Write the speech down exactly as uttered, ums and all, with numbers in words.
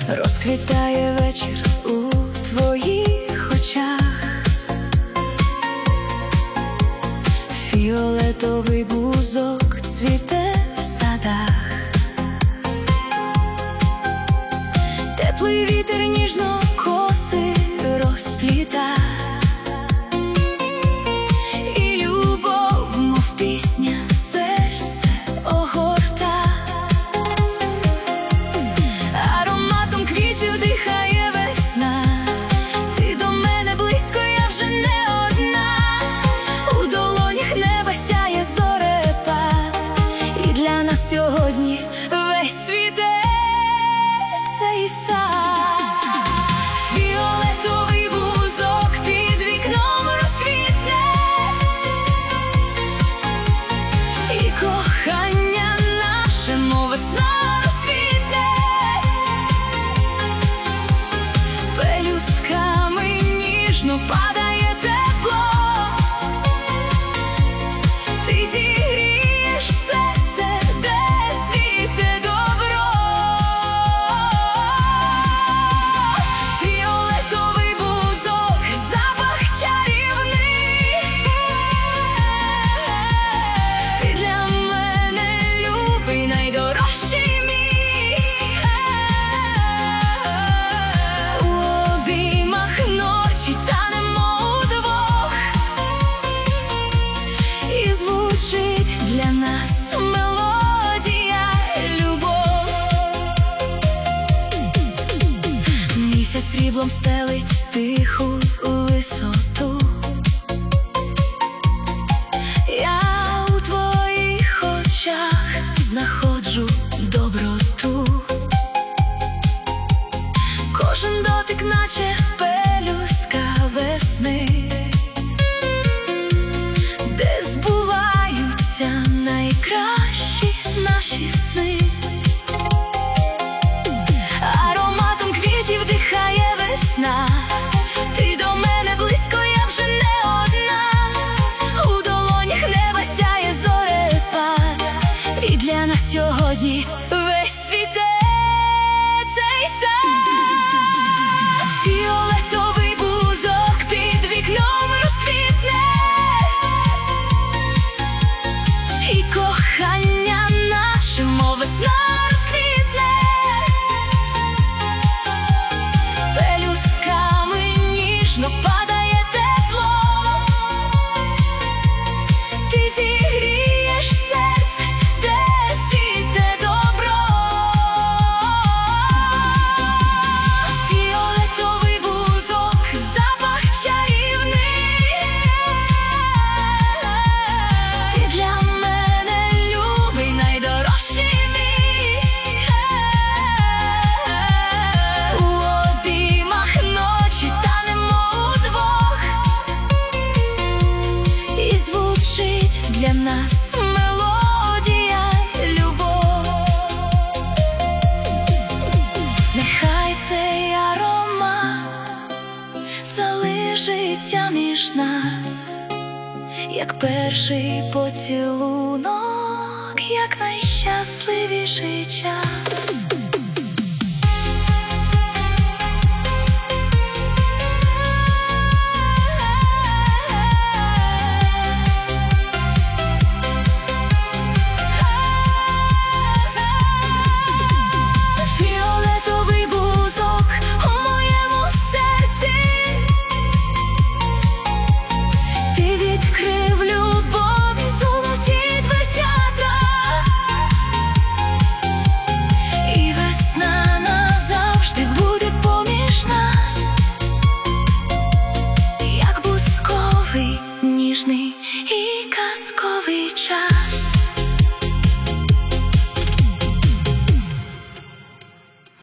розквітає вечір у твоїх очах, фіолетовий бузок цвіте в садах, теплий вітер ніжно коси розпліта, і любов, мов пісня, серце огорта. Ароматом квітів дихає весна, ти до мене близько, я вже не одна. У долонях неба сяє зорепад, і для нас сьогодні весь цвіте цей сад. Фіолетовий бузок під вікном розквітне, і кохання наше, мов весна, розквітне. Пелюстками ніжно падає тепло, ти зігрієш серце, де цвіте добро. Фіолетовий бузок, запах чарівний, ти для мене любий, найдорожчий мій. У обіймах ночі танемо удвох, і звучить для нас мелодія любов. Місяць сріблом стелить тиху висоту, я у твоїх очах знаходжу доброту. Кожен дотик наче пелюстка весни, де збуваються найкращі наші сни. Ароматом квітів дихає весна, ти до мене близько, я вже не одна. У долонях неба сяє зорепад, і для нас сьогодні весь цвіте цей сад. Фіолетовий бузок під вікном розквітне, і кохання наше, мов весна, розквітне. Пелюстками ніжно падає тепло, ти зігрієш серце, де цвіте добро. Фіолетовий бузок, запах чарівний, ти для мене любий, найдорожчий мій. У обіймах ночі танемо удвох, і звучить для нас мелодія любов. Нехай цей аромат залишиться між нас, як перший поцілунок, як найщасливіший час.